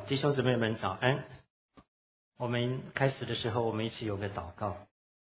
弟兄姊妹们早安。我们开始的时候，我们一起有个祷告。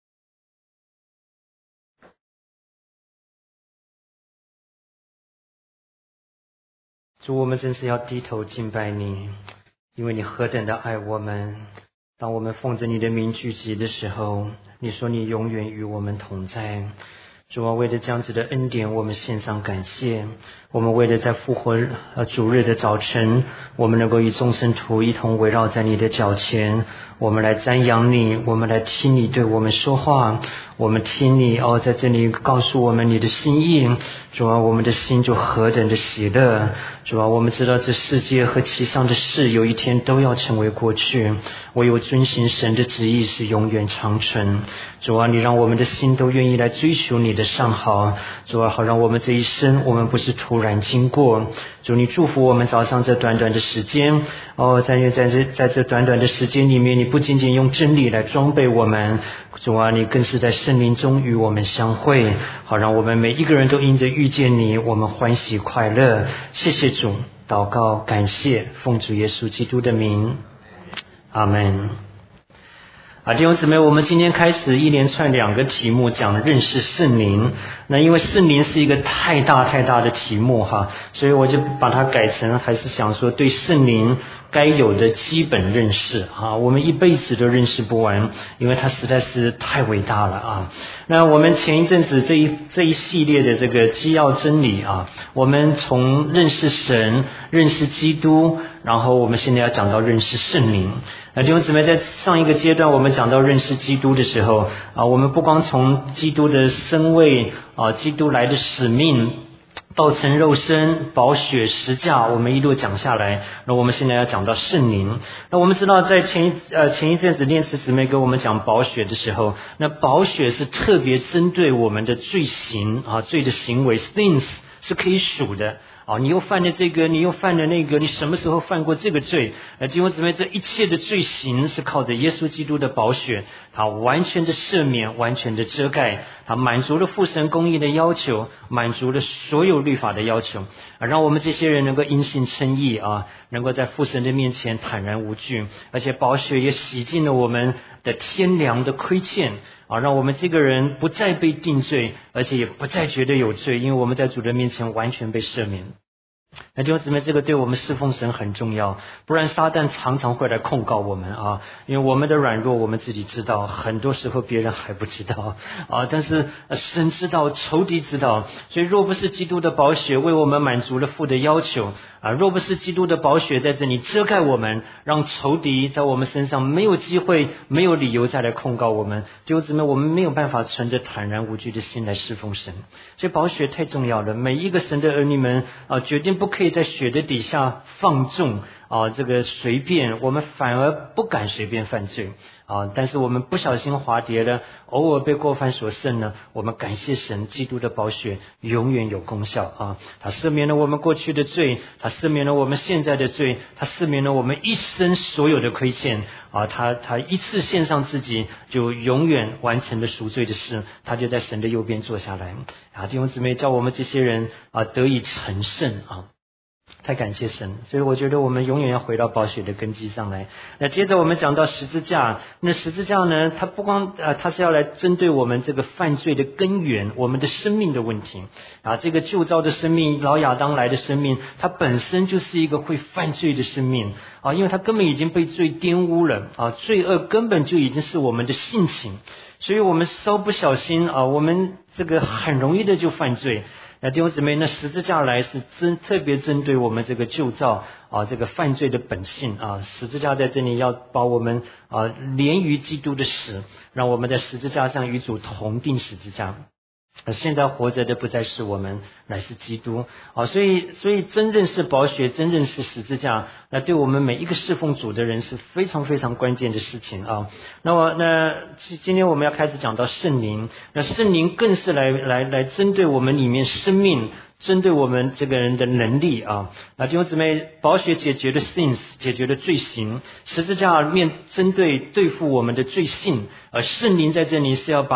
主，我们真是要低头敬拜你，因为你何等的爱我们。当我们奉着你的名聚集的时候，你说你永远与我们同在。主啊，为了这样子的恩典，我们献上感谢。我们为了在复活主日的早晨，我们能够与众圣徒一同围绕在你的脚前，我们来瞻仰你，我们来听你对我们说话，我们听你在这里告诉我们你的心意。主啊，我们的心就何等的喜乐。主啊，我们知道这世界和其上的事有一天都要成为过去，唯有遵行神的旨意是永远长存。主啊，你让我们的心都愿意来追求你的上好。主啊，好让我们这一生我们不是突然经过。主，你祝福我们早上这短短的时间在这短短的时间里面，你不仅仅用真理来装备我们，主啊，你更是在圣灵中与我们相会，好让我们每一个人都因着遇见你，我们欢喜快乐。谢谢主，祷告感谢，奉主耶稣基督的名，阿们。弟兄姊妹，我们今天开始一连串2个题目讲认识圣灵。那因为圣灵是一个太大的题目所以我就把它改成还是想说对圣灵该有的基本认识我们一辈子都认识不完，因为它实在是太伟大了那我们前一阵子这一系列的这个基要真理我们从认识神、认识基督，然后我们现在要讲到认识圣灵。弟兄姊妹，在上一个阶段我们讲到认识基督的时候我们不光从基督的身位基督来的使命、道成肉身、宝血、十架，我们一路讲下来。那我们现在要讲到圣灵。那我们知道在前一阵子念慈姊妹跟我们讲宝血的时候，那宝血是特别针对我们的罪行罪的行为 sins 是可以数的你又犯了这个，你又犯了那个，你什么时候犯过这个罪？弟兄姊妹，这一切的罪行是靠着耶稣基督的宝血，他完全的赦免，完全的遮盖，他满足了父神公义的要求，满足了所有律法的要求让我们这些人能够因信称义能够在父神的面前坦然无惧，而且宝血也洗净了我们的天良的亏欠让我们这个人不再被定罪，而且也不再觉得有罪，因为我们在主的面前完全被赦免。那弟兄姊妹，这个对我们侍奉神很重要，不然撒旦常常会来控告我们因为我们的软弱我们自己知道，很多时候别人还不知道但是神知道，仇敌知道。所以若不是基督的宝血为我们满足了父的要求若不是基督的宝血在这里遮盖我们，让仇敌在我们身上没有机会、没有理由再来控告我们，弟兄姊妹，我们没有办法存着坦然无惧的心来侍奉神。所以宝血太重要了，每一个神的儿女们决定不可以在血的底下放纵这个随便，我们反而不敢随便犯罪但是我们不小心滑跌了，偶尔被过犯所胜呢，我们感谢神，基督的宝血永远有功效他赦免了我们过去的罪，他赦免了我们现在的罪，他赦免了我们一生所有的亏欠他一次献上自己，就永远完成了赎罪的事，他就在神的右边坐下来弟兄姊妹，叫我们这些人得以成圣太感谢神。所以我觉得我们永远要回到宝血的根基上来。那接着我们讲到十字架，那十字架呢，它不光它是要来针对我们这个犯罪的根源，我们的生命的问题这个旧造的生命，老亚当来的生命，它本身就是一个会犯罪的生命因为它根本已经被罪玷污了罪恶根本就已经是我们的性情，所以我们稍不小心我们这个很容易的就犯罪。那弟兄姊妹，那十字架来是特别针对我们这个旧造这个犯罪的本性十字架在这里要把我们连于基督的死，让我们在十字架上与主同定十字架。现在活着的不再是我们，乃是基督所以真认识宝血，真认识十字架，那对我们每一个侍奉主的人是非常非常关键的事情那今天我们要开始讲到圣灵，那圣灵更是来针对我们里面生命，针对我们这个人的能力弟兄姊妹，宝血解决了 sins， 解决了罪行，十字架面针对付我们的罪性，而圣灵在这里是要把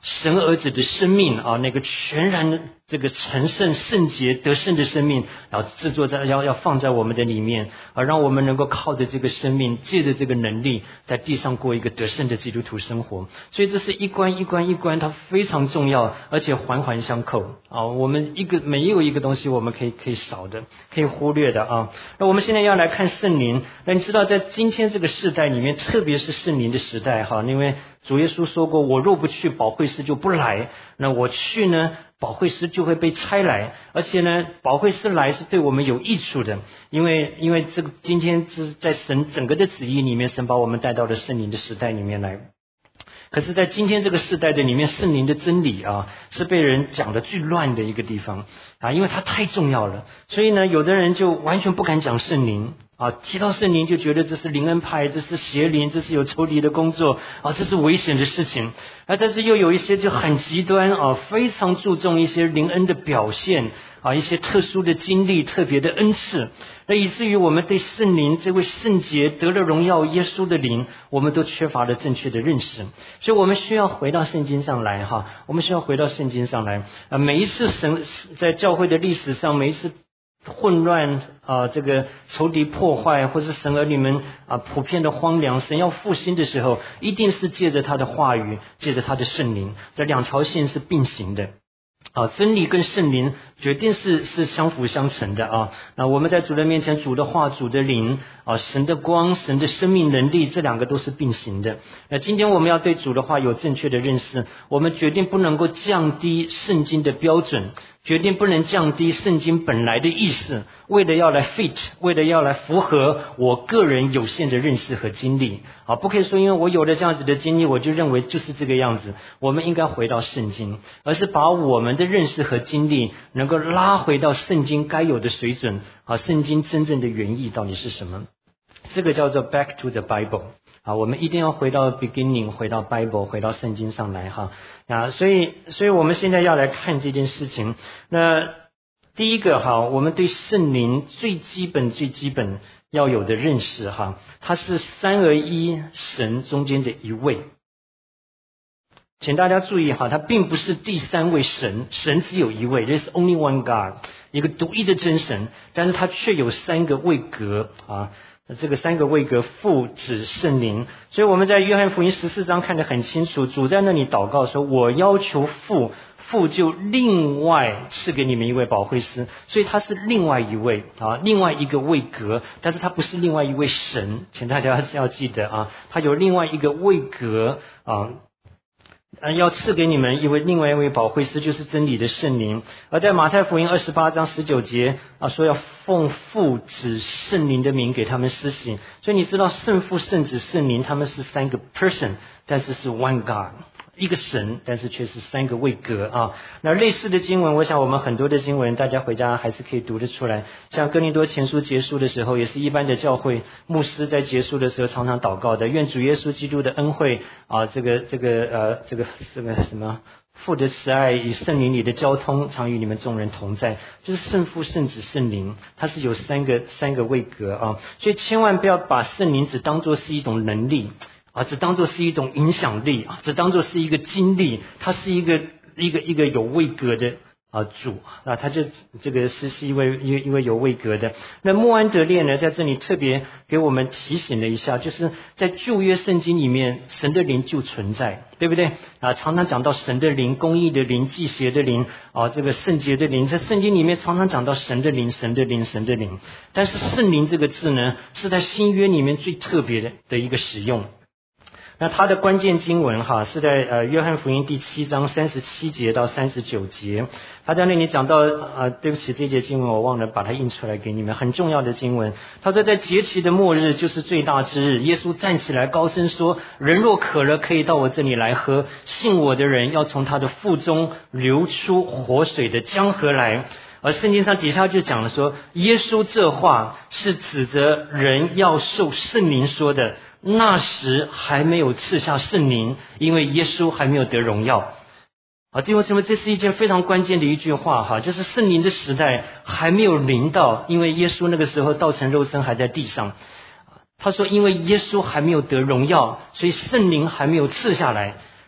神儿子的生命啊，那个全然这个成圣圣洁得胜的生命，然后制作在要放在我们的里面啊，让我们能够靠着这个生命，借着这个能力，在地上过一个得胜的基督徒生活。所以这是一关一关一关，它非常重要，而且环环相扣啊。我们没有一个东西我们可以少的，可以忽略的啊。那我们现在要来看圣灵。那你知道，在今天这个时代里面，特别是圣灵的时代哈，因为主耶稣说过，我若不去，保惠师就不来。那我去呢，保惠师就会被差来，而且呢，保惠师来是对我们有益处的，因为这个今天是在神整个的旨意里面，神把我们带到了圣灵的时代里面来。可是在今天这个时代的里面，圣灵的真理啊，是被人讲的最乱的一个地方啊，因为它太重要了，所以呢，有的人就完全不敢讲圣灵啊，提到圣灵就觉得这是灵恩派，这是邪灵，这是有仇敌的工作啊，这是危险的事情啊。但是又有一些就很极端啊，非常注重一些灵恩的表现啊，一些特殊的经历、特别的恩赐，那以至于我们对圣灵这位圣洁得了荣耀耶稣的灵，我们都缺乏了正确的认识。所以我们需要回到圣经上来哈，我们需要回到圣经上来啊。每一次神在教会的历史上，每一次混乱啊，这个仇敌破坏，或是神儿女们啊普遍的荒凉，神要复兴的时候，一定是借着他的话语，借着他的圣灵，这两条线是并行的啊，真理跟圣灵决定是相辅相成的啊。那我们在主的面前，主的话，主的灵啊，神的光，神的生命能力，这两个都是并行的。那今天我们要对主的话有正确的认识，我们决定不能够降低圣经的标准，决定不能降低圣经本来的意思，为了要来 fit， 为了要来符合我个人有限的认识和经历啊，不可以说因为我有了这样子的经历，我就认为就是这个样子。我们应该回到圣经，而是把我们的认识和经历能够拉回到圣经该有的水准啊，圣经真正的原意到底是什么？这个叫做 back to the Bible。啊，我们一定要回到 beginning， 回到 Bible， 回到圣经上来哈。啊，所以我们现在要来看这件事情。那第一个哈，我们对圣灵最基本要有的认识哈，它是三而一神中间的一位。请大家注意哈，它并不是第三位神，神只有一位， There's only one God， 一个独一的真神，但是它却有三个位格啊。这个三个位格，父子圣灵。所以我们在约翰福音14章看得很清楚，主在那里祷告说，我要求父，父就另外赐给你们一位保惠师。所以他是另外一位啊，另外一个位格，但是他不是另外一位神，请大家要记得啊，他有另外一个位格啊，要赐给你们另外一位保惠师，就是真理的圣灵。而在马太福音28章19节啊，说要奉父子圣灵的名给他们施行。所以你知道圣父圣子圣灵他们是三个 person， 但是是 one God， 一个神，但是却是三个位格啊。那类似的经文，我想我们很多的经文大家回家还是可以读得出来。像哥林多前书结束的时候，也是一般的教会牧师在结束的时候常常祷告的，愿主耶稣基督的恩惠啊，这个什么父的慈爱与圣灵里的交通常与你们众人同在，就是圣父圣子圣灵，它是有三个位格啊。所以千万不要把圣灵只当作是一种能力啊，只当作是一种影响力啊，只当作是一个经历，它是一个有位格的主啊，他就这个是一位有位格的。那穆安德烈呢，在这里特别给我们提醒了一下，就是在旧约圣经里面，神的灵就存在，对不对啊？常常讲到神的灵、公义的灵、祭邪的灵啊，这个圣洁的灵，在圣经里面常常讲到神的灵、神的灵、神的灵。但是圣灵这个字呢，是在新约里面最特别的一个使用。那它的关键经文哈，是在约翰福音第7章37节到39节。他在那里讲到对不起，这节经文我忘了把它印出来给你们，很重要的经文。他说在节期的末日，就是最大之日，耶稣站起来高声说，人若渴了，可以到我这里来喝，信我的人要从他的腹中流出活水的江河来。而圣经上底下就讲了说，耶稣这话是指着人要受圣灵说的，那时还没有赐下圣灵，因为耶稣还没有得荣耀。弟兄姊妹，这是一件非常关键的一句话哈，就是圣灵的时代还没有临到，因为耶稣那个时候道成肉身还在地上。他说因为耶稣还没有得荣耀，所以圣灵还没有赐下来。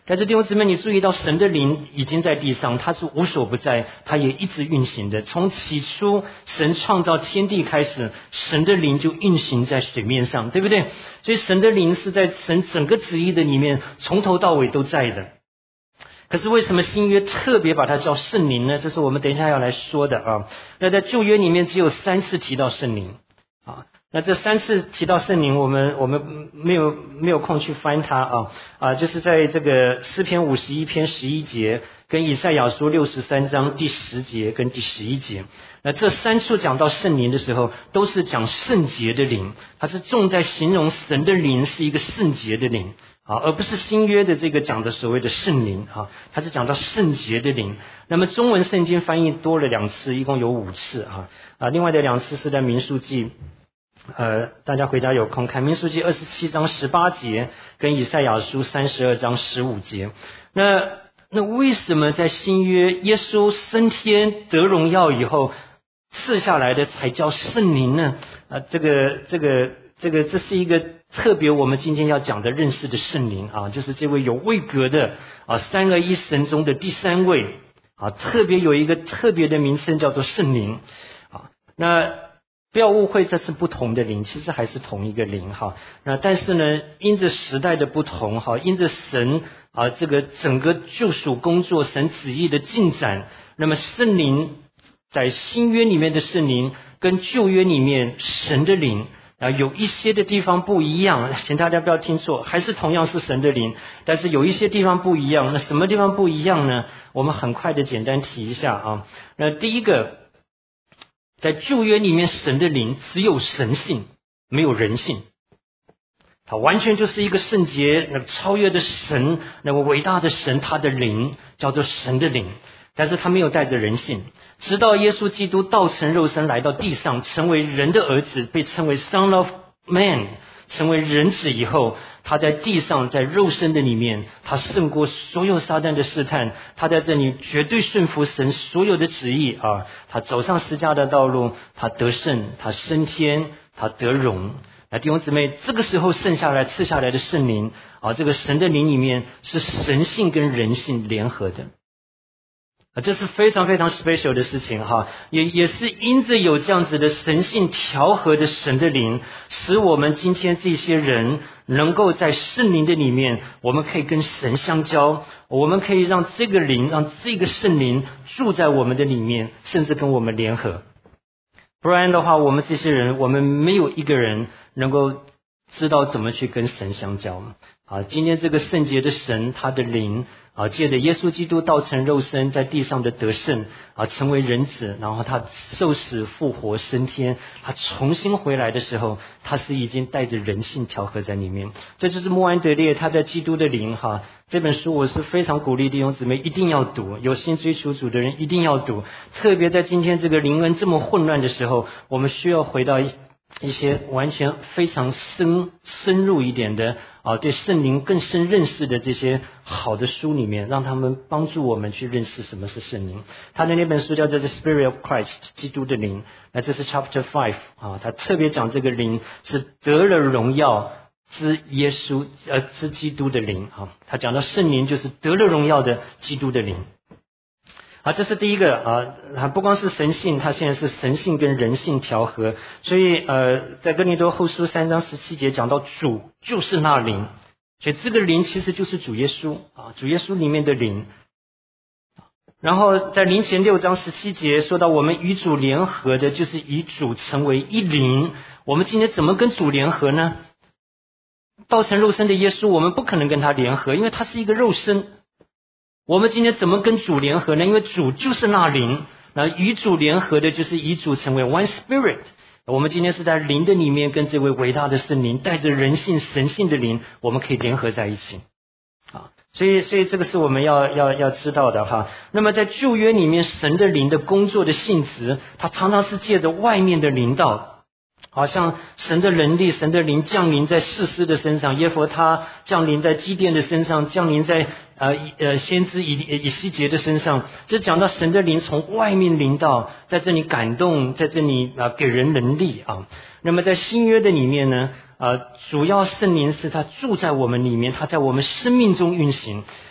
但是弟兄姊妹，你注意到神的灵已经在地上，它是无所不在，它也一直运行的。从起初神创造天地开始，神的灵就运行在水面上，对不对？所以神的灵是在神整个旨意的里面，从头到尾都在的。可是为什么新约特别把它叫圣灵呢？这是我们等一下要来说的啊。那在旧约里面只有3次提到圣灵啊。那这3次提到圣灵，我们没有空去翻它就是在这个诗篇51篇11节，跟以赛亚书63章第10节跟第11节。那这3处讲到圣灵的时候，都是讲圣洁的灵，它是重在形容神的灵是一个圣洁的灵而不是新约的这个讲的所谓的圣灵它是讲到圣洁的灵。那么中文圣经翻译多了2次，一共有5次另外的2次是在民数记大家回家有空看民数记27章18节跟以赛亚书32章15节。那为什么在新约耶稣升天得荣耀以后赐下来的才叫圣灵呢？这是一个特别我们今天要讲的认识的圣灵就是这位有位格的三而一神中的第3位特别有一个特别的名称叫做圣灵那不要误会，这是不同的灵，其实还是同一个灵那但是呢，因着时代的不同因着神这个整个救赎工作神旨意的进展，那么圣灵在新约里面的圣灵跟旧约里面神的灵有一些的地方不一样，请大家不要听错，还是同样是神的灵，但是有一些地方不一样。那什么地方不一样呢？我们很快的简单提一下那第一个，在旧约里面神的灵只有神性，没有人性，它完全就是一个圣洁那个超越的神，那个伟大的神，他的灵叫做神的灵，但是他没有带着人性。直到耶稣基督道成肉身来到地上，成为人的儿子，被称为 Son of Man， 成为人子以后，他在地上在肉身的里面，他胜过所有撒旦的试探，他在这里绝对顺服神所有的旨意他走上十架的道路，他得胜，他升天，他得荣。弟兄姊妹，这个时候赐下来的圣灵这个神的灵里面是神性跟人性联合的这是非常非常 special 的事情也是因着有这样子的神性调和的神的灵，使我们今天这些人能够在圣灵的里面，我们可以跟神相交，我们可以让这个灵，让这个圣灵住在我们的里面，甚至跟我们联合。不然的话，我们这些人，我们没有一个人能够知道怎么去跟神相交今天这个圣洁的神，他的灵借着耶稣基督道成肉身，在地上的得胜成为人子，然后他受死复活升天，他重新回来的时候，他是已经带着人性调和在里面。这就是穆安德烈他在基督的灵这本书我是非常鼓励弟兄姊妹一定要读，有心追求主的人一定要读，特别在今天这个灵恩这么混乱的时候，我们需要回到一些完全非常深入一点的对圣灵更深认识的这些好的书里面，让他们帮助我们去认识什么是圣灵。他的那本书叫做 The Spirit of Christ， 基督的灵。那这是 Chapter 5他特别讲这个灵是得了荣耀之耶稣之基督的灵他讲到圣灵就是得了荣耀的基督的灵这是第一个它不光是神性，它现在是神性跟人性调和。所以在哥林多后书3章17节讲到主就是那灵，所以这个灵其实就是主耶稣主耶稣里面的灵。然后在林前6章17节说到我们与主联合的就是与主成为一灵。我们今天怎么跟主联合呢？道成肉身的耶稣我们不可能跟他联合，因为他是一个肉身。我们今天怎么跟主联合呢？因为主就是那灵，那与主联合的就是与主成为 one spirit。我们今天是在灵的里面跟这位伟大的圣灵带着人性神性的灵，我们可以联合在一起所以这个是我们要知道的那么在旧约里面神的灵的工作的性质，它常常是借着外面的灵道，好像神的能力神的灵降临在士师的身上，耶弗他降临在基甸的身上，降临在先知以西结的身上。这讲到神的灵从外面临到在这里感动，在这里给人能力那么在新约的里面呢主要圣灵是他住在我们里面，他在我们生命中运行。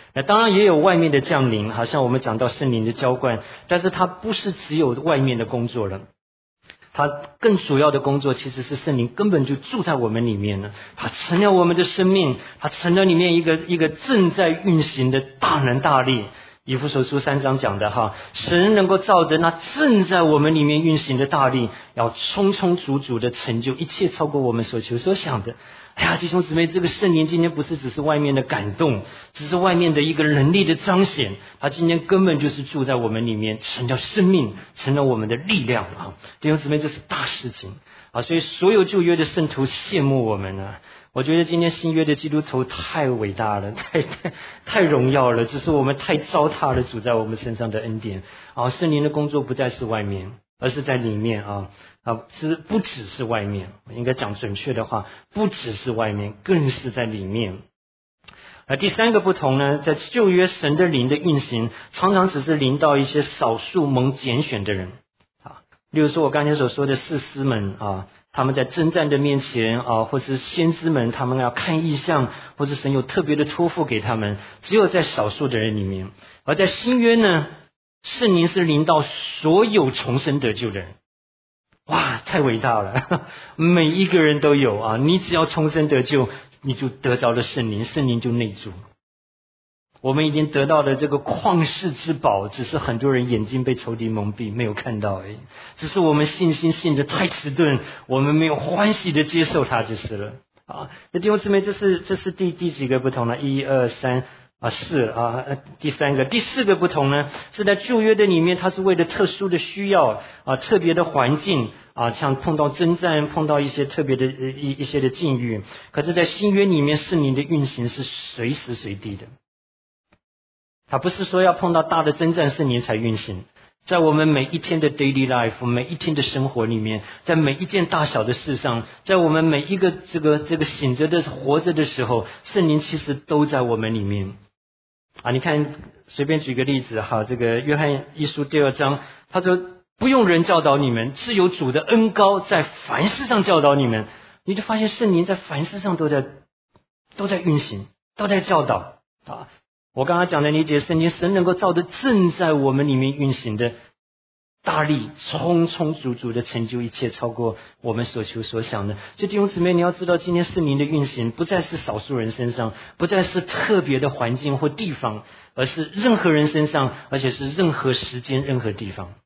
那当然也有外面的降临，好像我们讲到圣灵的浇灌，但是它不是只有外面的工作了。它更主要的工作其实是圣灵根本就住在我们里面了，它成了我们的生命，它成了里面一个正在运行的大能大力。以弗所书3章讲的哈，神能够照着那正在我们里面运行的大力，要充充足足的成就一切超过我们所求所想的。哎呀，弟兄姊妹，这个圣灵今天不是只是外面的感动，只是外面的一个能力的彰显，他今天根本就是住在我们里面，成了生命，成了我们的力量啊！弟兄姊妹，这是大事情啊！所以所有旧约的圣徒羡慕我们啊！我觉得今天新约的基督徒太伟大了，太荣耀了，只是我们太糟蹋了主在我们身上的恩典啊！圣灵的工作不再是外面，而是在里面啊！是不只是外面，应该讲准确的话，不只是外面，更是在里面。第三个不同呢，在旧约神的灵的运行，常常只是临到一些少数蒙拣选的人啊，例如说我刚才所说的士师们啊，他们在征战的面前啊，或是先知们，他们要看异象，或是神有特别的托付给他们，只有在少数的人里面。而在新约呢，圣灵是临到所有重生得救的人。哇，太伟大了！每一个人都有啊，你只要重生得救，你就得着了圣灵，圣灵就内住。我们已经得到了这个旷世之宝，只是很多人眼睛被仇敌蒙蔽，没有看到而已。只是我们信心信得太迟钝，我们没有欢喜的接受它就是了啊。那弟兄姊妹，这是第几个不同呢？1、2、3。第三个，第四个不同呢，是在旧约的里面，它是为了特殊的需要啊，特别的环境啊，像碰到征战，碰到一些特别的一些的境遇。可是，在新约里面，圣灵的运行是随时随地的，它不是说要碰到大的征战圣灵才运行。在我们每一天的 daily life， 每一天的生活里面，在每一件大小的事上，在我们每一个这个醒着的活着的时候，圣灵其实都在我们里面。啊，你看，随便举个例子哈，这个约翰一书第2章，他说不用人教导你们，是有主的恩膏在凡事上教导你们。你就发现圣灵在凡事上都在运行，都在教导啊。我刚刚讲的理解圣经，神能够照着正在我们里面运行的大力，充充足足的成就一切，超过我们所求所想的。所以弟兄姊妹，你要知道，今天圣灵的运行不再是少数人身上，不再是特别的环境或地方，而是任何人身上，而且是任何时间、任何地方。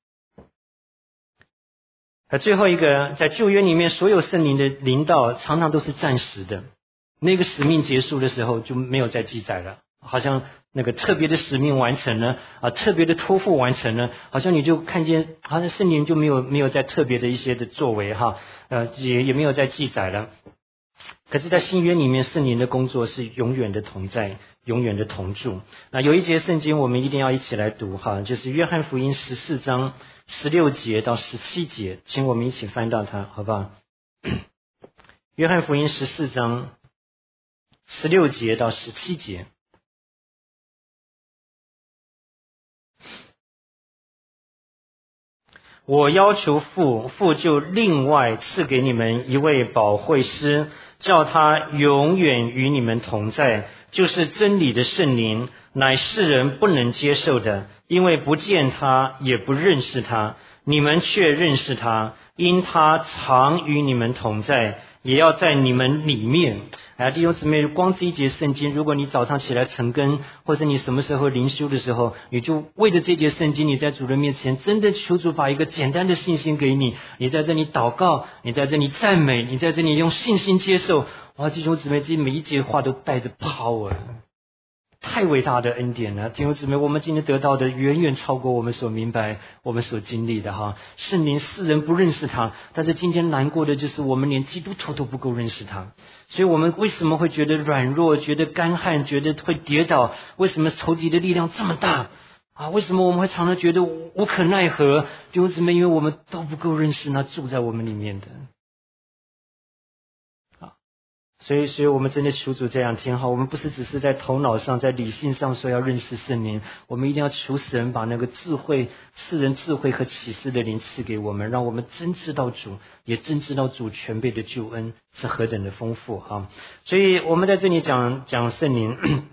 最后一个，在旧约里面，所有圣灵的临到常常都是暂时的，那个使命结束的时候就没有再记载了。好像那个特别的使命完成了啊，特别的托付完成了，好像你就看见，好像圣灵就没有在特别的一些的作为哈，也没有在记载了。可是，在新约里面，圣灵的工作是永远的同在，永远的同住。那有一节圣经我们一定要一起来读哈，就是约翰福音14章16节到17节，请我们一起翻到它，好不好？约翰福音14章16节到17节。我要求父，父就另外赐给你们一位保惠师，叫他永远与你们同在，就是真理的圣灵，乃世人不能接受的，因为不见他，也不认识他。你们却认识他，因他常与你们同在，也要在你们里面。弟兄姊妹，光这一节圣经，如果你早上起来晨更，或者你什么时候灵修的时候，你就为着这节圣经，你在主人面前真的求主把一个简单的信心给你，你在这里祷告，你在这里赞美，你在这里用信心接受。哇，弟兄姊妹，这每一节话都带着 power， 太伟大的恩典了。弟兄姊妹，我们今天得到的远远超过我们所明白，我们所经历的哈。圣灵世人不认识他，但是今天难过的就是我们连基督徒都不够认识他。所以我们为什么会觉得软弱，觉得干旱，觉得会跌倒？为什么仇敌的力量这么大啊？为什么我们会常常觉得无可奈何？弟兄姊妹，因为我们都不够认识那住在我们里面的。所以我们真的求主这样听哈，我们不是只是在头脑上，在理性上说要认识圣灵，我们一定要求神把那个智慧、赐人智慧和启示的灵赐给我们，让我们真知道主，也真知道主全备的救恩是何等的丰富哈。所以我们在这里讲圣灵，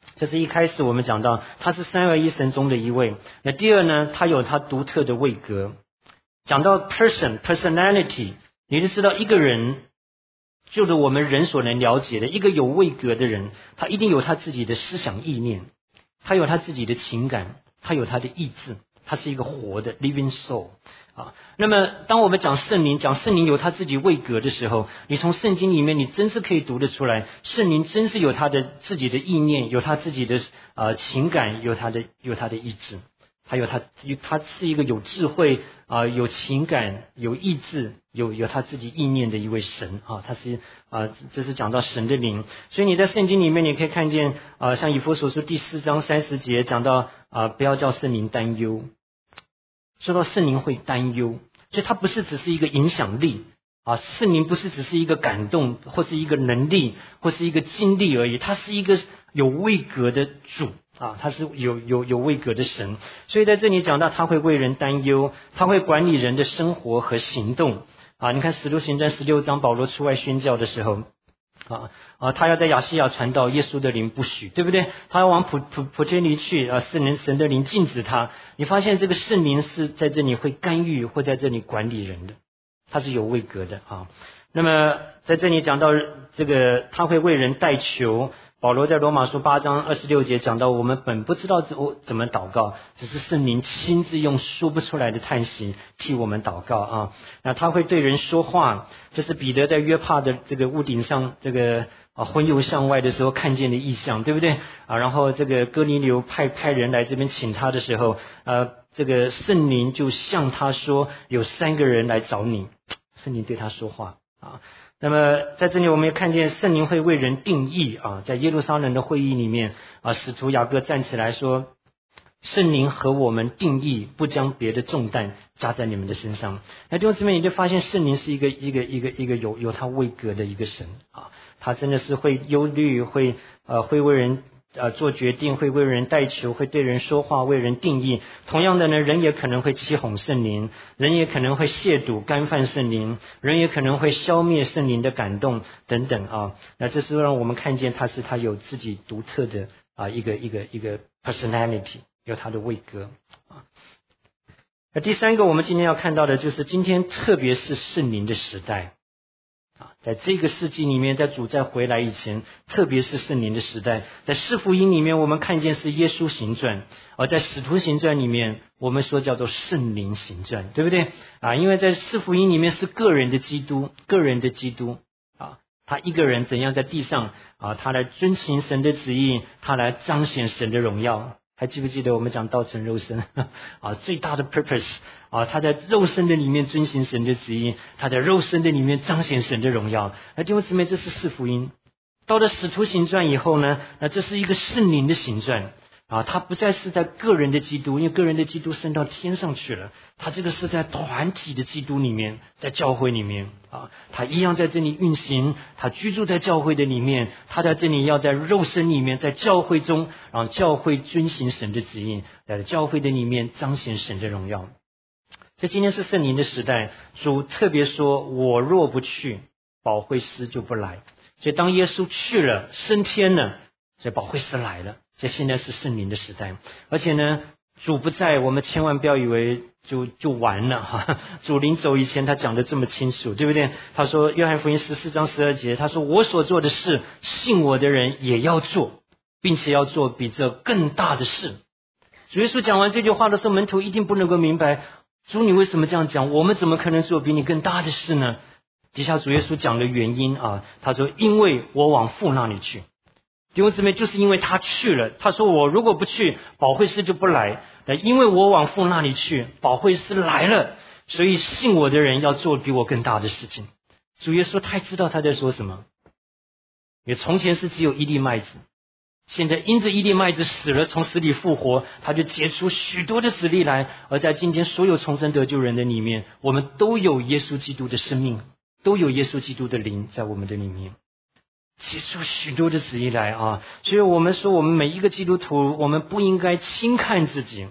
这是一开始我们讲到，他是三位一神中的一位。那第二呢，他有他独特的位格。讲到 personality， 你就知道一个人，就是我们人所能了解的一个有位格的人，他一定有他自己的思想意念，他有他自己的情感，他有他的意志，他是一个活的 living soul。那么当我们讲圣灵有他自己位格的时候，你从圣经里面你真是可以读得出来，圣灵真是有他的自己的意念，有他自己的情感，有他的意志，还有他是一个有智慧有情感有意志有他自己意念的一位神他是这是讲到神的灵。所以你在圣经里面你可以看见像以弗所书第4章30节讲到不要叫圣灵担忧。说到圣灵会担忧，所以它不是只是一个影响力圣灵不是只是一个感动或是一个能力或是一个经历而已，它是一个有位格的主他是有位格的神。所以在这里讲到他会为人担忧，他会管理人的生活和行动你看使徒行传16章保罗出外宣教的时候他要在亚细亚传道，耶稣的灵不许，对不对？他要往普天离去神的灵禁止他。你发现这个圣灵是在这里会干预或在这里管理人的，他是有位格的那么在这里讲到这个他会为人代求，保罗在罗马书8章26节讲到，我们本不知道怎么祷告，只是圣灵亲自用说不出来的叹息替我们祷告那他会对人说话，这是彼得在约帕的这个屋顶上这个魂游向外的时候看见的异象，对不对然后这个哥尼流派人来这边请他的时候这个圣灵就向他说有3个人来找你，圣灵对他说话那么在这里我们也看见圣灵会为人定义在耶路撒冷的会议里面使徒雅各站起来说，圣灵和我们定义，不将别的重担加在你们的身上。那弟兄姊妹，你就发现圣灵是一个有他位格的一个神他真的是会忧虑，会为人做决定，会为人代求，会对人说话，为人定义。同样的呢，人也可能会欺哄圣灵，人也可能会亵渎干犯圣灵，人也可能会消灭圣灵的感动等等那这是让我们看见他有自己独特的一个 personality， 有他的位格那第三个我们今天要看到的就是今天特别是圣灵的时代在这个世纪里面，在主再回来以前，特别是圣灵的时代，在四福音里面我们看见是耶稣行传，而在使徒行传里面我们说叫做圣灵行传，对不对因为在四福音里面是个人的基督他一个人怎样在地上他来遵行神的旨意，他来彰显神的荣耀。还记不记得我们讲道成肉身最大的 purpose他在肉身的里面遵行神的旨意，他在肉身的里面彰显神的荣耀。那弟兄姊妹，这是四福音。到了使徒行传以后呢，那这是一个圣灵的行传他不再是在个人的基督，因为个人的基督升到天上去了，他这个是在团体的基督里面，在教会里面他一样在这里运行，他居住在教会的里面，他在这里要在肉身里面，在教会中让教会遵行神的旨意，在教会的里面彰显神的荣耀。所以今天是圣灵的时代，主特别说，我若不去，保惠师就不来。所以当耶稣去了，升天了，所以保惠师来了。所以现在是圣灵的时代，而且呢，主不在，我们千万不要以为就完了主临走以前他讲得这么清楚，对不对？他说约翰福音14章12节，他说我所做的事，信我的人也要做，并且要做比这更大的事。主耶稣讲完这句话的时候，门徒一定不能够明白，主你为什么这样讲？我们怎么可能做比你更大的事呢？底下主耶稣讲的原因他说因为我往父那里去。弟兄姊妹，就是因为他去了，他说我如果不去，保惠师就不来，因为我往父那里去，保惠师来了，所以信我的人要做比我更大的事情。主耶稣太知道他在说什么。也从前是只有一粒麦子，现在因着一粒麦子死了，从死里复活，他就结出许多的子粒来。而在今天所有重生得救人的里面，我们都有耶稣基督的生命，都有耶稣基督的灵在我们的里面，结出许多的子粒来所以我们说，我们每一个基督徒，我们不应该轻看自己，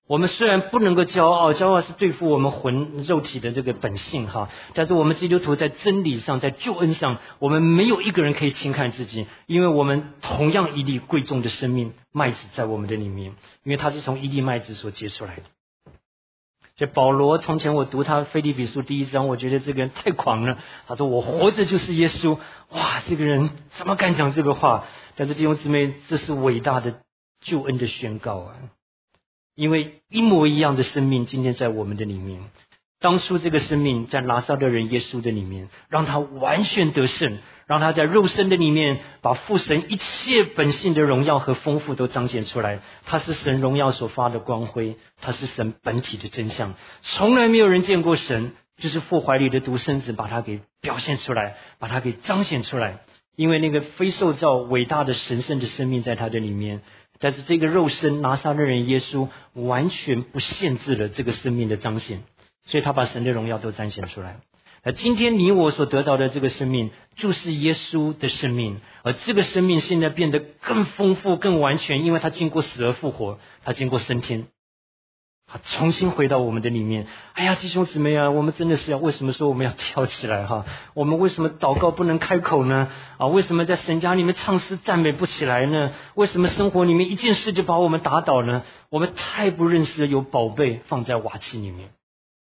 我们虽然不能够骄傲，骄傲是对付我们魂肉体的这个本性哈，但是我们基督徒在真理上，在救恩上，我们没有一个人可以轻看自己，因为我们同样一粒贵重的生命麦子在我们的里面，因为它是从一粒麦子所结出来的。所以保罗从前我读他腓立比书第1章，我觉得这个人太狂了，他说我活着就是耶稣，哇，这个人怎么敢讲这个话？但是弟兄姊妹，这是伟大的救恩的宣告啊！因为一模一样的生命今天在我们的里面，当初这个生命在拿撒勒人耶稣的里面，让他完全得胜，让他在肉身的里面把父神一切本性的荣耀和丰富都彰显出来。他是神荣耀所发的光辉，他是神本体的真相，从来没有人见过神，就是父怀里的独生子把他给表现出来，把他给彰显出来。因为那个非受造伟大的神圣的生命在他的里面，但是这个肉身拿撒勒人耶稣完全不限制了这个生命的彰显，所以他把神的荣耀都彰显出来。而今天你我所得到的这个生命就是耶稣的生命，而这个生命现在变得更丰富更完全，因为他经过死而复活，他经过升天，他重新回到我们的里面。哎呀，弟兄姊妹啊，我们真的是为什么说我们要跳起来哈？我们为什么祷告不能开口呢？为什么在神家里面唱诗赞美不起来呢？为什么生活里面一件事就把我们打倒呢？我们太不认识有宝贝放在瓦器里面。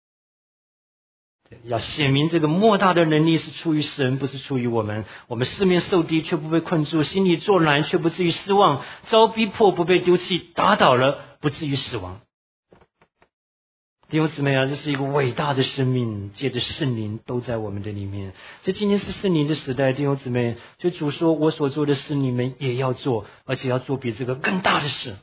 要显明这个莫大的能力是出于神，不是出于我们。我们四面受敌却不被困住，心里作难却不至于失望，遭逼迫不被丢弃，打倒了不至于死亡。弟兄姊妹啊，这是一个伟大的生命，借着圣灵都在我们的里面。所以今天是圣灵的时代，弟兄姊妹，所以主说我所做的事你们也要做，而且要做比这个更大的事。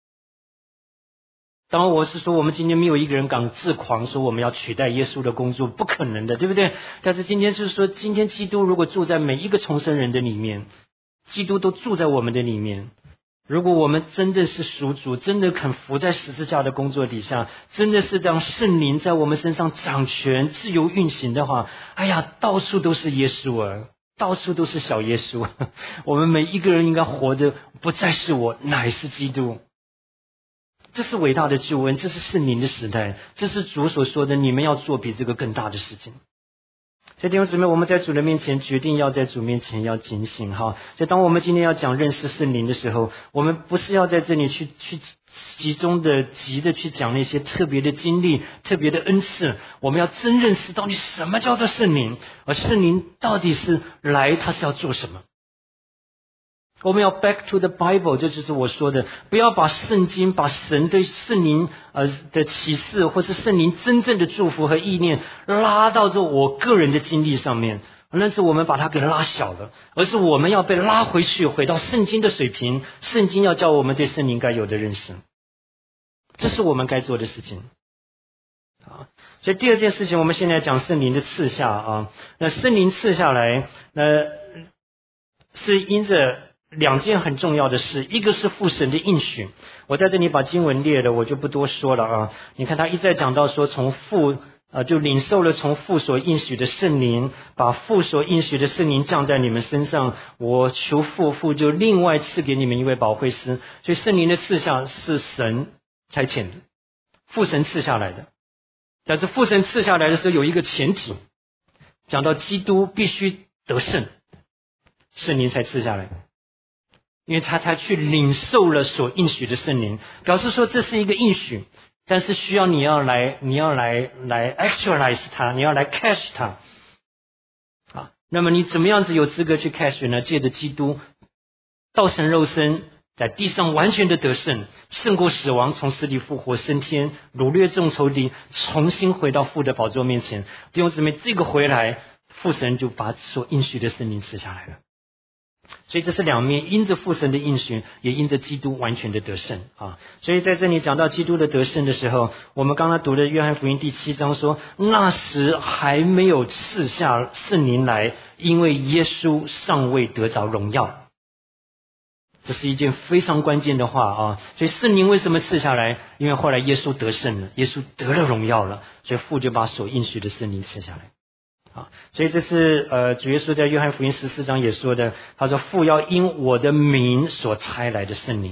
当然我是说我们今天没有一个人敢自狂说我们要取代耶稣的工作，不可能的，对不对？但是今天是说，今天基督如果住在每一个重生人的里面，基督都住在我们的里面，如果我们真的是属主，真的肯服在十字架的工作底下，真的是让圣灵在我们身上掌权自由运行的话，哎呀，到处都是耶稣啊，到处都是小耶稣。我们每一个人应该活着不再是我，乃是基督。这是伟大的救恩，这是圣灵的时代，这是主所说的你们要做比这个更大的事情。所以弟兄姊妹，我们在主的面前决定要在主面前要警醒哈。所以当我们今天要讲认识圣灵的时候，我们不是要在这里去急的去讲那些特别的经历、特别的恩赐，我们要真认识到底什么叫做圣灵，而圣灵到底是来他是要做什么。我们要 back to the Bible， 这就是我说的，不要把圣经、把神对圣灵的启示，或是圣灵真正的祝福和意念拉到这我个人的经历上面，那是我们把它给拉小了，而是我们要被拉回去，回到圣经的水平，圣经要教我们对圣灵该有的认识，这是我们该做的事情。所以第二件事情，我们现在讲圣灵的赐下啊，那圣灵赐下来，是因着两件很重要的事，一个是父神的应许，我在这里把经文列了，我就不多说了啊。你看他一再讲到说，从父就领受了从父所应许的圣灵，把父所应许的圣灵降在你们身上，我求父就另外赐给你们一位保惠师。所以圣灵的赐下是神差遣的，父神赐下来的。但是父神赐下来的时候有一个前提，讲到基督必须得胜，圣灵才赐下来，因为他才去领受了所应许的圣灵，表示说这是一个应许，但是需要你要来 actualize 它，你要来 catch 它。那么你怎么样子有资格去 catch 呢？借着基督道成肉身，在地上完全的得胜，胜过死亡，从死里复活升天，掳掠众仇敌，重新回到父的宝座面前。弟兄姊妹，这个回来，父神就把所应许的圣灵赐下来了。所以这是两面，因着父神的应许，也因着基督完全的得胜啊。所以在这里讲到基督的得胜的时候，我们刚刚读的约翰福音第7章说，那时还没有赐下圣灵来，因为耶稣尚未得着荣耀。这是一件非常关键的话啊！所以圣灵为什么赐下来？因为后来耶稣得胜了，耶稣得了荣耀了，所以父就把所应许的圣灵赐下来。所以这是主耶稣在约翰福音14章也说的，他说父要因我的名所差来的圣灵，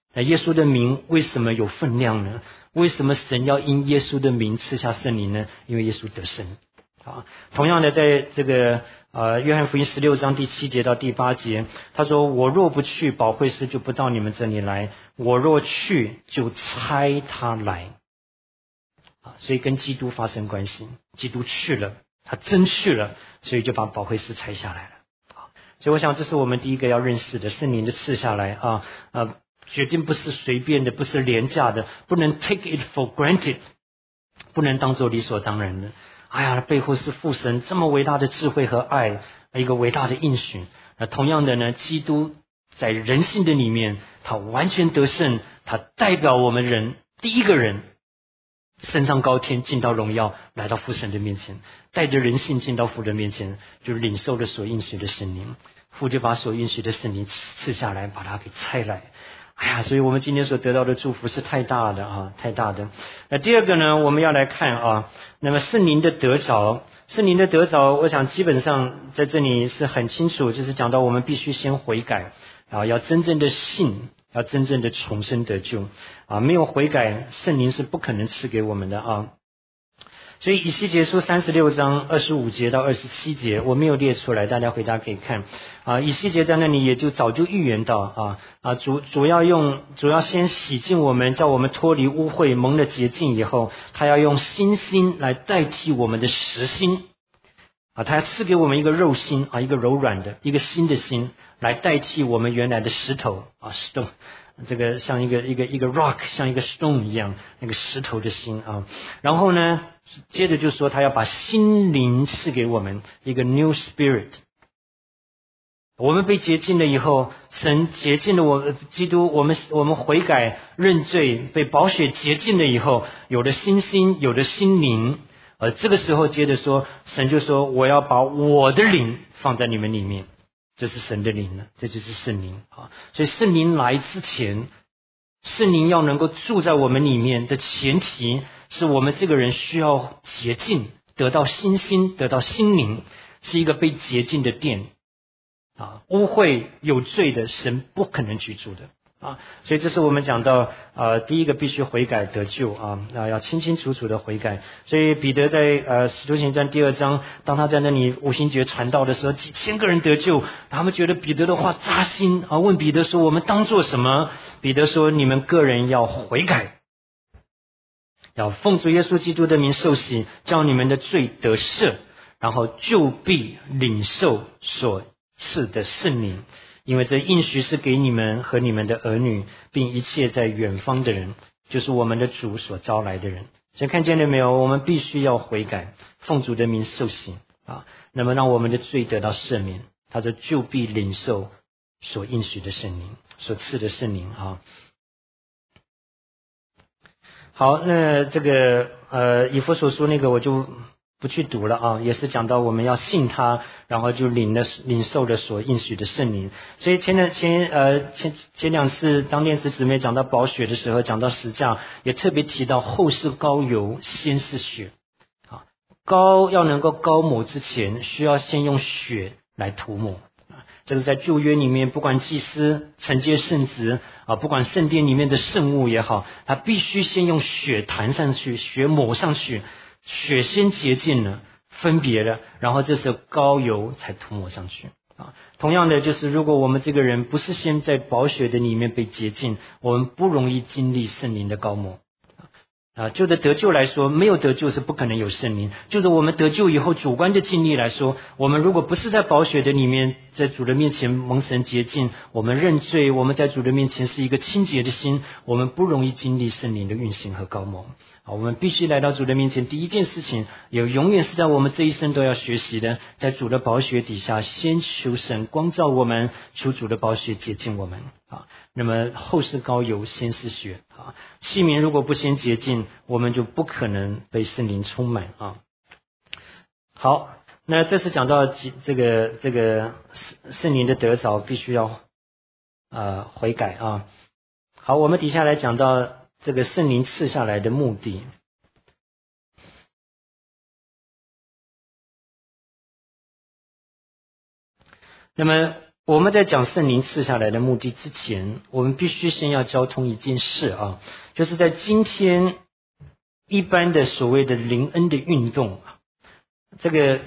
耶稣的名为什么有分量呢？为什么神要因耶稣的名赐下圣灵呢？因为耶稣得胜。同样的，在这个约翰福音16章第7节到第8节，他说：我若不去，保惠师就不到你们这里来；我若去，就差他来。所以跟基督发生关系，基督去了，他真去了，所以就把保惠师差下来了。所以我想这是我们第一个要认识的，圣灵的赐下来决定不是随便的，不是廉价的，不能 take it for granted， 不能当作理所当然的。背后是父神这么伟大的智慧和爱，一个伟大的应许。同样的呢，基督在人性的里面，他完全得胜，他代表我们人第一个人升上高天，进到荣耀，来到父神的面前，带着人性进到父的面前，就领受了所应许的圣灵。父就把所应许的圣灵赐下来，把它给差来。所以我们今天所得到的祝福是太大的太大的。那第二个呢，我们要来看那么圣灵的得着，我想基本上在这里是很清楚，就是讲到我们必须先悔改要真正的信，要真正的重生得救没有悔改，圣灵是不可能赐给我们的所以以西结书36章25节到27节我没有列出来，大家回家可以看以西结在那里也就早就预言到主要先洗净我们，叫我们脱离污秽，蒙了洁净以后，他要用新心来代替我们的实心他要赐给我们一个肉心一个柔软的一个新的心，来代替我们原来的石头stone，这个像一个 rock， 像一个 stone 一样，那个石头的心然后呢接着就说他要把心灵赐给我们一个 new spirit。 我们被洁净了以后，神洁净了基督，我们悔改认罪，被宝血洁净了以后，有了新心，有了心灵这个时候接着说，神就说我要把我的灵放在你们里面，这是神的灵了，这就是圣灵所以圣灵来之前，圣灵要能够住在我们里面的前提是我们这个人需要洁净，得到新心，得到心灵，是一个被洁净的殿污秽有罪的神不可能居住的所以这是我们讲到第一个必须悔改得救要清清楚楚的悔改。所以彼得在使徒行传第2章，当他在那里五旬节传道的时候，几千个人得救，他们觉得彼得的话扎心问彼得说我们当做什么？彼得说你们个人要悔改，要奉主耶稣基督的名受洗，叫你们的罪得赦，然后就必领受所赐的圣灵，因为这应许是给你们和你们的儿女，并一切在远方的人，就是我们的主所招来的人。所以看见了没有，我们必须要悔改，奉主的名受洗那么让我们的罪得到赦免，他说就必领受所应许的圣灵，所赐的圣灵好，那这个以弗所书那个我就不去读了也是讲到我们要信他，然后就领受了所应许的圣灵。所以前两次当电视姊妹讲到宝血的时候，讲到十架，也特别提到后是膏油，先是血膏要能够膏抹之前，需要先用血来涂抹这个在旧约里面，不管祭司承接圣职不管圣殿里面的圣物也好，他必须先用血弹上去，血抹上去，血先洁净了，分别了，然后这时候膏油才涂抹上去同样的，就是如果我们这个人不是先在宝血的里面被洁净，我们不容易经历圣灵的膏抹就着得救来说，没有得救是不可能有圣灵。就着我们得救以后主观的经历来说，我们如果不是在宝血的里面，在主的面前蒙神洁净，我们认罪，我们在主的面前是一个清洁的心，我们不容易经历圣灵的运行和膏抹我们必须来到主的面前，第一件事情也永远是在我们这一生都要学习的，在主的宝血底下先求神光照我们，求主的宝血洁净我们那么后是膏油，先是血器皿如果不先洁净，我们就不可能被圣灵充满好，那这是讲到这个圣灵的得着必须要悔改好，我们底下来讲到这个圣灵赐下来的目的。那么我们在讲圣灵赐下来的目的之前，我们必须先要交通一件事啊，就是在今天一般的所谓的灵恩的运动，这个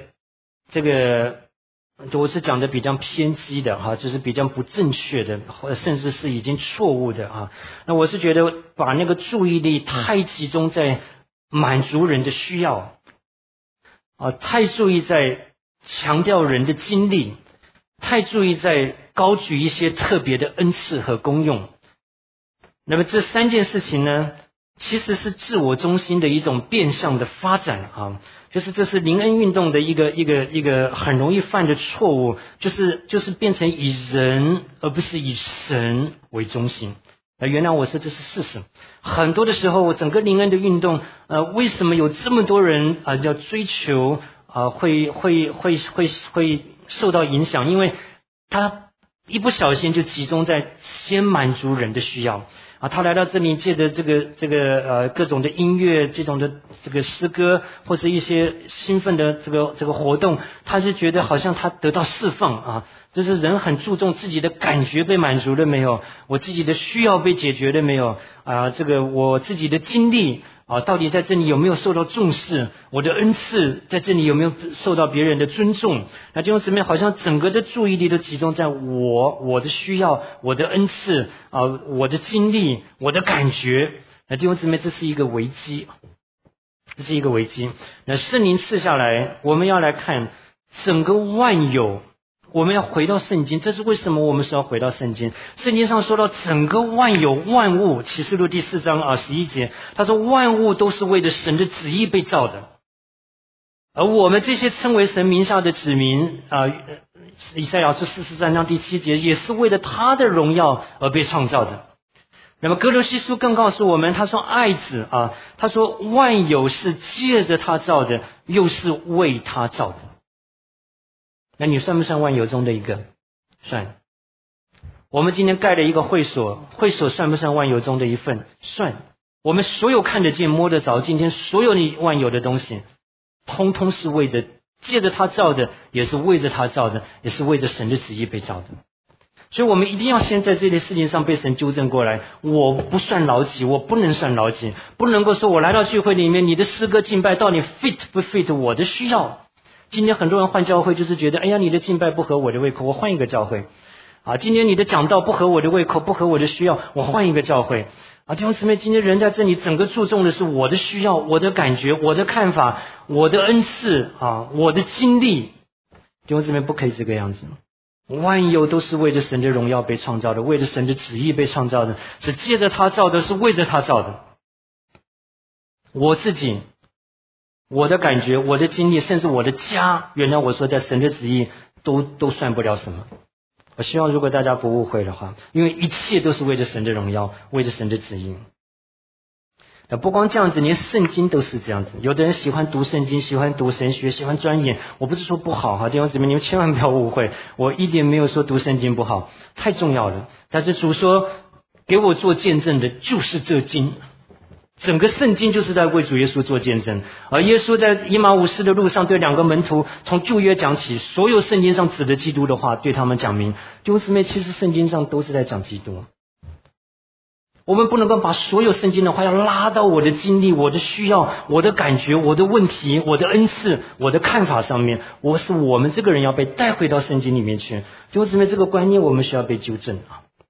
我是讲的比较偏激的哈，就是比较不正确的，甚至是已经错误的啊。那我是觉得把那个注意力太集中在满足人的需要啊，太注意在强调人的经历，太注意在高举一些特别的恩赐和功用。那么这三件事情呢，其实是自我中心的一种变相的发展啊，就是这是灵恩运动的一个很容易犯的错误，就是变成以人而不是以神为中心。原谅我说这是事实。很多的时候，整个灵恩的运动，为什么有这么多人要追求会受到影响？因为他一不小心就集中在先满足人的需要啊，他来到这里借着这个各种的音乐，这种的这个诗歌，或是一些兴奋的这个活动，他是觉得好像他得到释放啊，就是人很注重自己的感觉被满足了没有，我自己的需要被解决了没有啊，这个我自己的经历啊，到底在这里有没有受到重视？我的恩赐在这里有没有受到别人的尊重？那弟兄姊妹，好像整个的注意力都集中在我的需要、我的恩赐啊、我的经历、我的感觉。那弟兄姊妹，这是一个危机，这是一个危机。那圣灵赐下来，我们要来看整个万有。我们要回到圣经，这是为什么我们说要回到圣经？圣经上说到整个万有万物，启示录第4章11节，他说万物都是为着神的旨意被造的，而我们这些称为神名下的子民以赛亚书43章第7节，也是为了他的荣耀而被创造的。那么哥罗西书更告诉我们，他说爱子他说万有是借着他造的，又是为他造的。那你算不算万有中的一个？算。我们今天盖了一个会所，会所算不算万有中的一份？算。我们所有看得见摸得着，今天所有你万有的东西，通通是为着借着他造的，也是为着他造的，也是为着神的旨意被造的。所以我们一定要先在这类事情上被神纠正过来。我不算老几，我不能算老几，不能够说我来到聚会里面，你的诗歌敬拜到底 fit 不 fit 我的需要。今天很多人换教会，就是觉得哎呀，你的敬拜不合我的胃口，我换一个教会啊。今天你的讲道不合我的胃口，不合我的需要，我换一个教会啊。弟兄姊妹，今天人在这里整个注重的是我的需要，我的感觉，我的看法，我的恩赐我的经历。弟兄姊妹，不可以这个样子。万有都是为着神的荣耀被创造的，为着神的旨意被创造的，是借着他造的，是为着他造的。我自己，我的感觉，我的经历，甚至我的家，原来我说在神的旨意都算不了什么。我希望如果大家不误会的话，因为一切都是为着神的荣耀，为着神的旨意。不光这样子，连圣经都是这样子。有的人喜欢读圣经，喜欢读神学，喜欢钻研，我不是说不好弟兄姊妹，你们千万不要误会，我一点没有说读圣经不好，太重要了。但是主说给我做见证的就是这经，整个圣经就是在为主耶稣做见证。而耶稣在以马忤斯的路上对2个门徒从旧约讲起，所有圣经上指的基督的话对他们讲明。弟兄姊妹，其实圣经上都是在讲基督。我们不能够把所有圣经的话要拉到我的经历、我的需要、我的感觉、我的问题、我的恩赐、我的看法上面，我们这个人要被带回到圣经里面去。弟兄姊妹，这个观念我们需要被纠正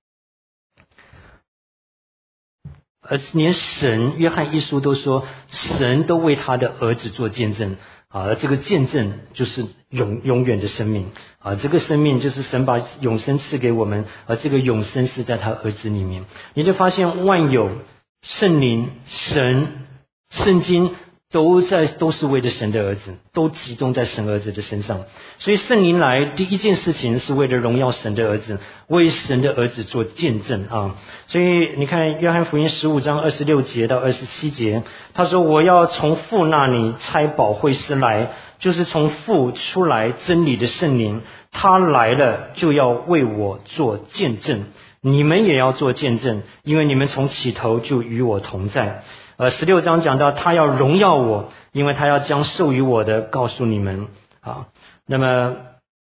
而连神约翰一书都说，神都为他的儿子做见证而这个见证就是永远的生命这个生命就是神把永生赐给我们，而这个永生是在他儿子里面。你就发现万有、圣灵、神、圣经都是为着神的儿子，都集中在神儿子的身上。所以圣灵来第一件事情是为了荣耀神的儿子，为神的儿子做见证所以你看约翰福音15章26节到27节，他说我要从父那里差保惠师来，就是从父出来真理的圣灵，他来了就要为我做见证，你们也要做见证，因为你们从起头就与我同在。16章讲到他要荣耀我，因为他要将授予我的告诉你们那么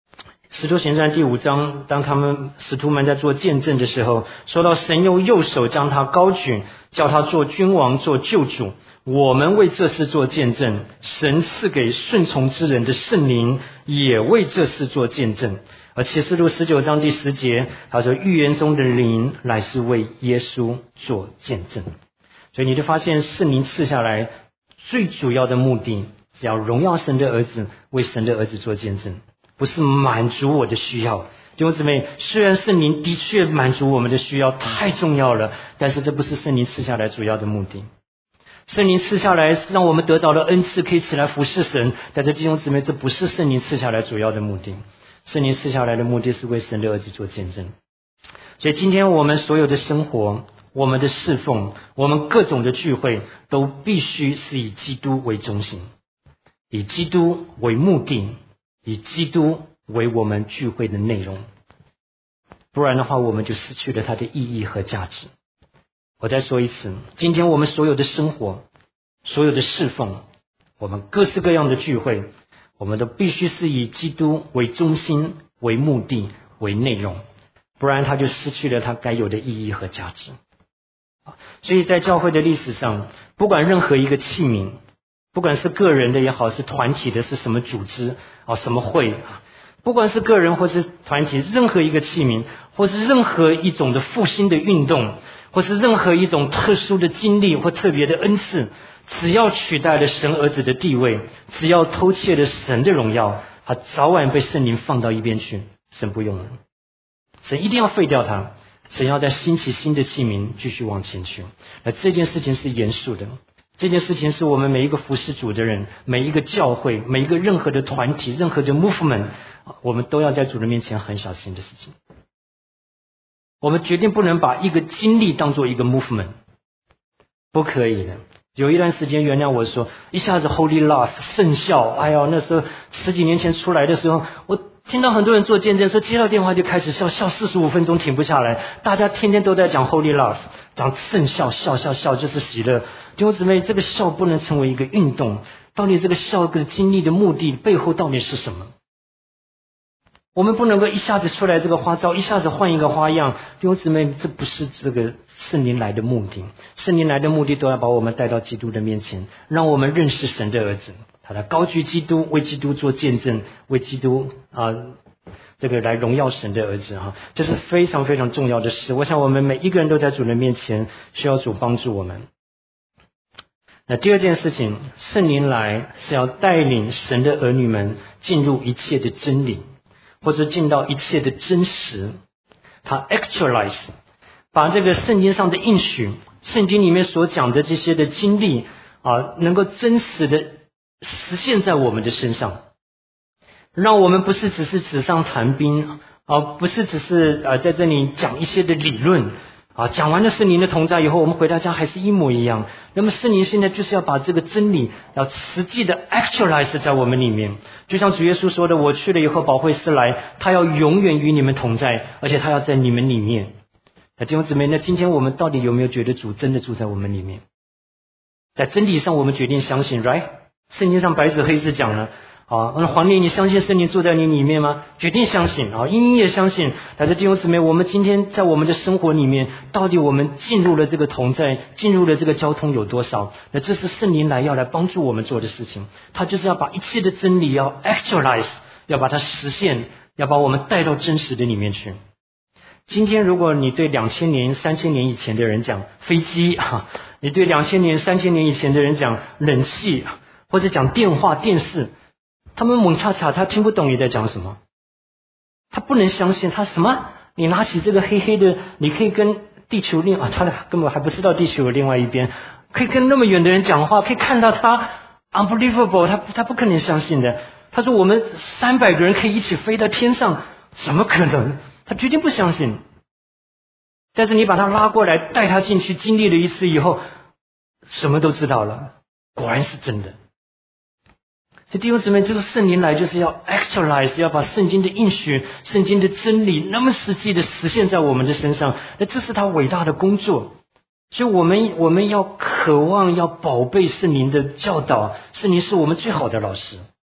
使徒行传第5章，当使徒们在做见证的时候，说到神用右手将他高举，叫他做君王，做救主。我们为这事做见证，神赐给顺从之人的圣灵也为这事做见证。而启示录19章第10节，他说预言中的灵乃是为耶稣做见证。所以你就发现圣灵赐下来最主要的目的是要荣耀神的儿子，为神的儿子做见证，不是满足我的需要。弟兄姊妹，虽然圣灵的确满足我们的需要，太重要了，但是这不是圣灵赐下来主要的目的。圣灵赐下来让我们得到了恩赐，可以起来服侍神，但是弟兄姊妹，这不是圣灵赐下来主要的目的。圣灵赐下来的目的是为神的儿子做见证。所以今天我们所有的生活，我们的侍奉，我们各种的聚会，都必须是以基督为中心，以基督为目的，以基督为我们聚会的内容，不然的话我们就失去了它的意义和价值。我再说一次，今天我们所有的生活，所有的侍奉，我们各式各样的聚会，我们都必须是以基督为中心，为目的，为内容，不然它就失去了它该有的意义和价值。所以在教会的历史上，不管任何一个器皿，不管是个人的也好，是团体的，是什么组织什么会，不管是个人或是团体，任何一个器皿，或是任何一种的复兴的运动，或是任何一种特殊的经历或特别的恩赐，只要取代了神儿子的地位，只要偷窃了神的荣耀，它早晚被圣灵放到一边去，神不用了，神一定要废掉它，神要在兴起新的器皿继续往前去。而这件事情是严肃的，这件事情是我们每一个服侍主的人，每一个教会，每一个任何的团体，任何的 movement， 我们都要在主的面前很小心的事情。我们决定不能把一个经历当做一个 movement， 不可以的。有一段时间，原谅我说，一下子 Holy Love 圣笑，哎呀，那时候10几年前出来的时候，我听到很多人做见证，说接到电话就开始笑45分钟停不下来，大家天天都在讲 Holy Love， 讲圣笑，笑就是喜乐。弟兄姊妹，这个笑不能成为一个运动，到底这个笑跟经历的目的背后到底是什么？我们不能够一下子出来这个花招，一下子换一个花样。弟兄姊妹，这不是这个圣灵来的目的。圣灵来的目的都要把我们带到基督的面前，让我们认识神的儿子，他来高举基督，为基督做见证，为基督这个来荣耀神的儿子这是非常非常重要的事。我想我们每一个人都在主的面前，需要主帮助我们。那第二件事情，圣灵来是要带领神的儿女们进入一切的真理，或者进到一切的真实，他 actualize， 把这个圣经上的应许，圣经里面所讲的这些的经历能够真实的实现在我们的身上，让我们不是只是纸上谈兵不是只是在这里讲一些的理论讲完了圣灵的同在以后，我们回到家还是一模一样。那么圣灵现在就是要把这个真理要实际的 actualize 在我们里面，就像主耶稣说的，我去了以后保惠师来，他要永远与你们同在，而且他要在你们里面。弟兄姊妹，那今天我们到底有没有觉得主真的住在我们里面？在真理上我们决定相信 right， 圣经上白纸黑字讲了那黄烈，你相信圣灵住在你里面吗？决定相信英也相信。但是弟兄姊妹，我们今天在我们的生活里面，到底我们进入了这个同在，进入了这个交通有多少？那这是圣灵要来帮助我们做的事情。他就是要把一切的真理要 actualize， 要把它实现，要把我们带到真实的里面去。今天如果你对2000年、3000年以前的人讲飞机你对2000年、3000年以前的人讲冷气，或者讲电话、电视，他们猛叉叉，他听不懂你在讲什么，他不能相信。他什么？你拿起这个黑黑的，你可以跟地球他根本还不知道地球的另外一边，可以跟那么远的人讲话，可以看到他 unbelievable， 他不可能相信的。他说我们300个人可以一起飞到天上，怎么可能？他决定不相信。但是你把他拉过来，带他进去，经历了一次以后，什么都知道了，果然是真的。所以弟兄姊妹，这个圣灵来就是要 actualize， 要把圣经的应许、圣经的真理那么实际的实现在我们的身上，那这是他伟大的工作。所以我们要渴望，要宝贝圣灵的教导，圣灵是我们最好的老师。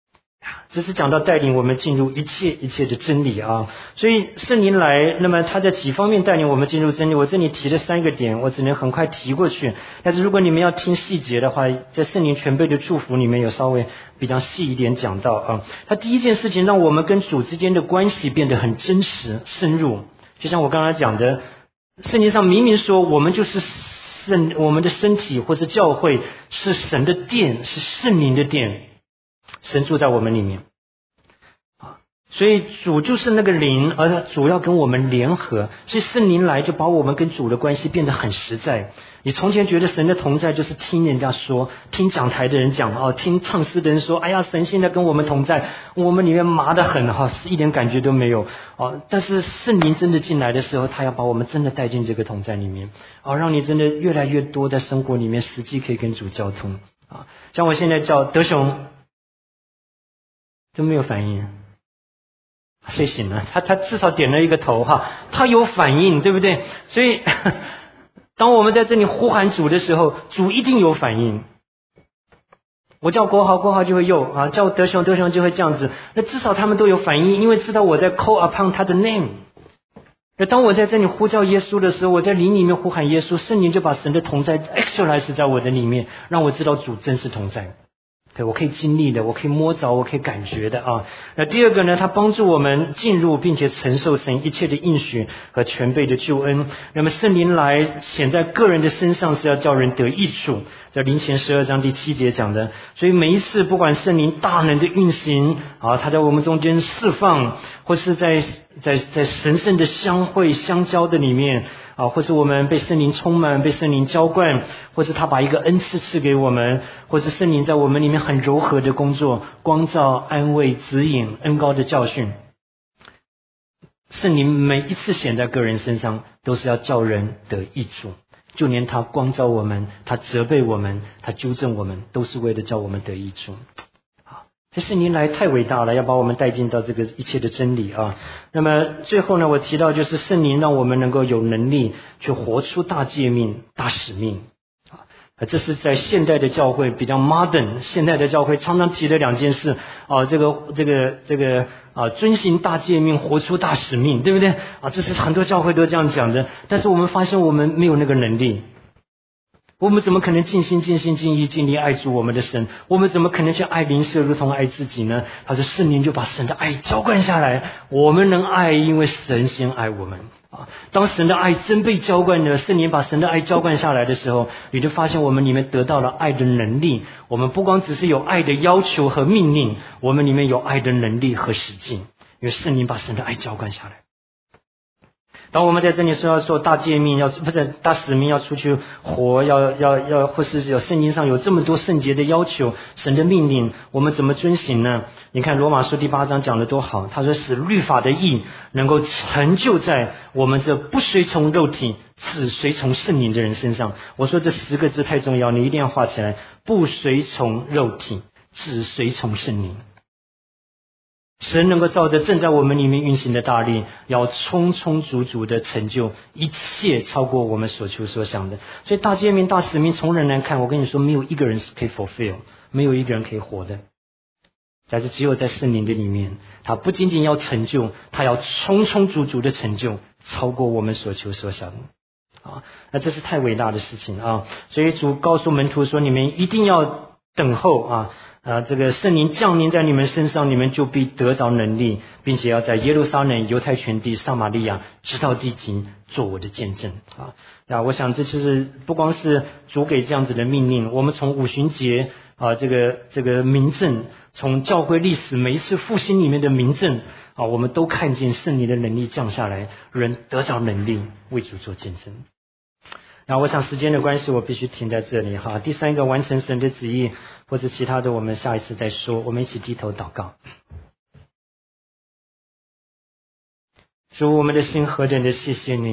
这是讲到带领我们进入一切的真理啊。所以圣灵来，那么他在几方面带领我们进入真理，我这里提了3个点，我只能很快提过去。但是如果你们要听细节的话，在圣灵全备的祝福里面有稍微比较细一点讲到啊。他第一件事情让我们跟主之间的关系变得很真实深入，就像我刚才讲的，圣经上明明说我们就是我们的身体或者教会是神的殿，是圣灵的殿，神住在我们里面。所以主就是那个灵，而主要跟我们联合，所以圣灵来就把我们跟主的关系变得很实在。你从前觉得神的同在就是听人家说，听讲台的人讲听唱诗的人说，哎呀，神现在跟我们同在，我们里面麻得很一点感觉都没有但是圣灵真的进来的时候，他要把我们真的带进这个同在里面让你真的越来越多在生活里面实际可以跟主交通像我现在叫德雄都没有反应，睡醒了，他至少点了一个头他有反应，对不对？所以当我们在这里呼喊主的时候，主一定有反应。我叫国豪就会有叫德雄就会这样子，那至少他们都有反应，因为知道我在 call upon 他的 name。那当我在这里呼叫耶稣的时候，我在灵里面呼喊耶稣，圣灵就把神的同在 actualize 在我的里面，让我知道主真实同在。对，我可以经历的，我可以摸着，我可以感觉的那第二个呢，它帮助我们进入并且承受神一切的应许和全备的救恩。那么圣灵来显在个人的身上，是要叫人得益处，在林前12章第7节讲的。所以每一次不管圣灵大能的运行他在我们中间释放，或是在神圣的相会相交的里面或是我们被圣灵充满，被圣灵浇灌，或是他把一个恩赐赐给我们，或是圣灵在我们里面很柔和的工作，光照、安慰、指引、恩膏的教训。圣灵每一次显在个人身上，都是要叫人得益处，就连他光照我们，他责备我们，他纠正我们，都是为了叫我们得益处。这圣灵来太伟大了，要把我们带进到这个一切的真理那么最后呢，我提到就是圣灵让我们能够有能力去活出大诫命、大使命这是在现代的教会比较 modern， 现代的教会常常提的2件事这个遵行大诫命，活出大使命，对不对这是很多教会都这样讲的。但是我们发现我们没有那个能力，我们怎么可能尽心尽意尽力爱主我们的神？我们怎么可能去爱邻舍如同爱自己呢？他说圣灵就把神的爱浇灌下来，我们能爱，因为神先爱我们当神的爱真被浇灌了，圣灵把神的爱浇灌下来的时候，你就发现我们里面得到了爱的能力。我们不光只是有爱的要求和命令，我们里面有爱的能力和实际，因为圣灵把神的爱浇灌下来。当我们在这里说要做大诫命，不是大使命，要出去活，要或是有圣经上有这么多圣洁的要求，神的命令，我们怎么遵行呢？你看罗马书第8章讲的多好，他说使律法的义能够成就在我们这不随从肉体只随从圣灵的人身上。我说这10个字太重要，你一定要画起来，不随从肉体只随从圣灵。神能够照着正在我们里面运行的大力，要充充足足的成就一切超过我们所求所想的。所以大诫命、大使命从人来看，我跟你说，没有一个人是可以 fulfill， 没有一个人可以活的。但是只有在圣灵的里面，他不仅仅要成就，他要充充足足的成就，超过我们所求所想的那这是太伟大的事情所以主告诉门徒说，你们一定要等候这个圣灵降临在你们身上，你们就必得着能力，并且要在耶路撒冷、犹太全地、撒玛利亚直到地极做我的见证我想这就是不光是主给这样子的命令，我们从五旬节这个明证，从教会历史每一次复兴里面的明证我们都看见圣灵的能力降下来，人得着能力为主做见证。那我想时间的关系，我必须停在这里第3个，完成神的旨意，或者其他的我们下一次再说。我们一起低头祷告。主，我们的心何等的谢谢你，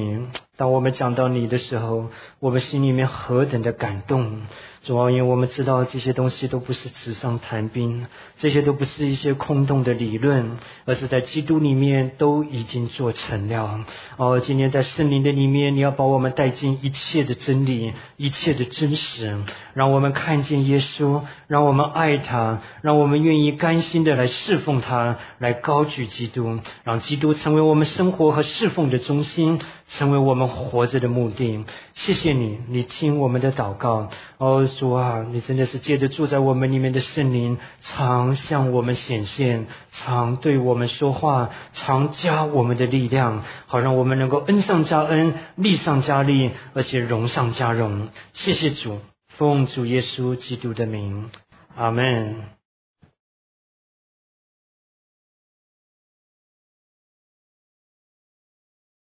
当我们讲到你的时候，我们心里面何等的感动。主啊，因为我们知道这些东西都不是纸上谈兵，这些都不是一些空洞的理论，而是在基督里面都已经做成了。今天在圣灵的里面，你要把我们带进一切的真理，一切的真实，让我们看见耶稣，让我们爱他，让我们愿意甘心的来侍奉他，来高举基督，让基督成为我们生活和侍奉的中心，成为我们活着的目的。谢谢你，你听我们的祷告。主啊，你真的是借着住在我们里面的圣灵，常向我们显现，常对我们说话，常加我们的力量，好让我们能够恩上加恩，力上加力，而且荣上加荣。谢谢主，奉主耶稣基督的名，阿们。